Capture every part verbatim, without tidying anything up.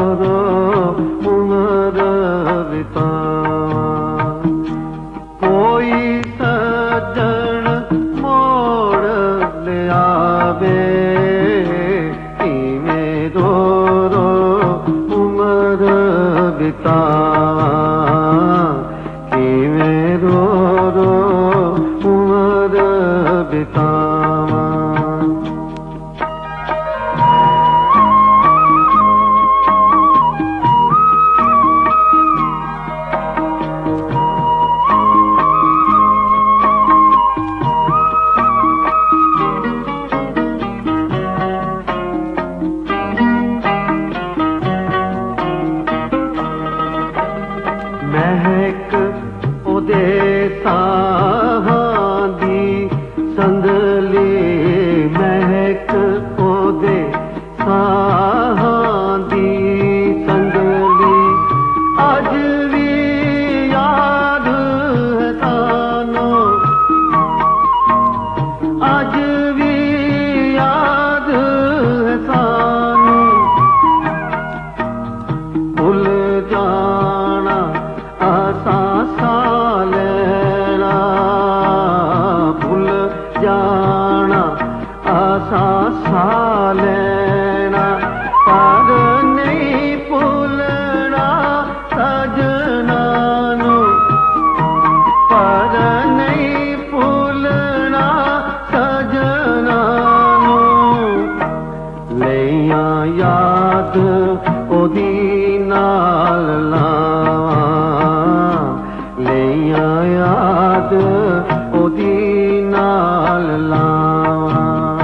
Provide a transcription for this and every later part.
रो उम्र बितावा। कोई सज्जन मोड़ ले आवे किवें रो रो उम्र बितावा, किवें रो रो उम्र बितावा। महक ओदे साहां दी संदली, महक ओदे साहां दी संदली, अज भी याद है सानू, अज भी याद है सानू। भुल जाना आसा सा लेना, भूल जाना आसा सा लेना, पर नहीं भूलना सजना नू, पर नहीं भूलना सजना नू। लैया याद ओदी नाल लावा, लैया याद ओदी नाल लावा।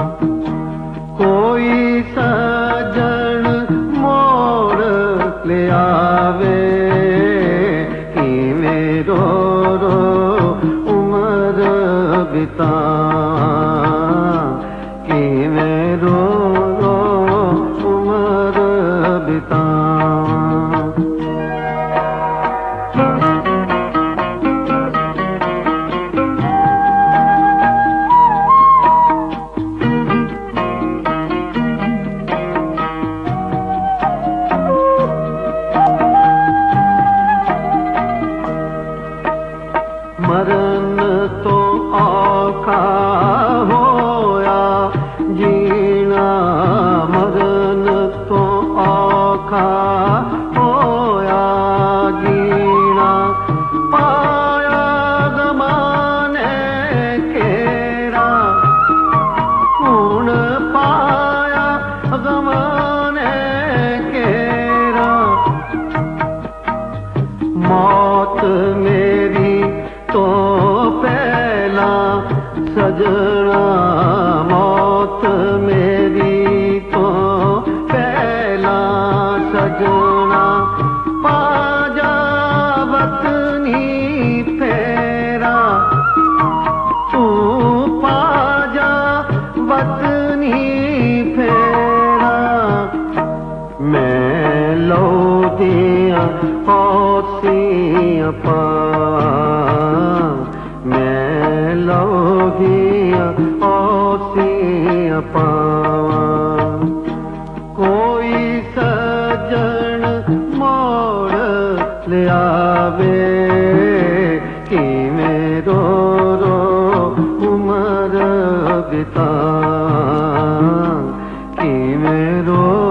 कोई सजन मोड़ ले आवे किवें रो रो उम्र बितावा, किवें रो रो उम्र बितावा। मरन तो औखा होया जीना, मरन तो औखा होया जीना। पाया ज़माने केरा, हुण पाया ज़माने केरा। मौत मेरी तो पहला सजना, मौत मेरी तो पहला सजना। पाजा वतनी फेरा, तू पाजा वतनी फेरा। मैं लो दिया हौसियां पावा, मैं लोगिया हौसियां पावा। कोई सजन मोड़ ले आवे किवें रो रो उम्र बितावा, किवें रो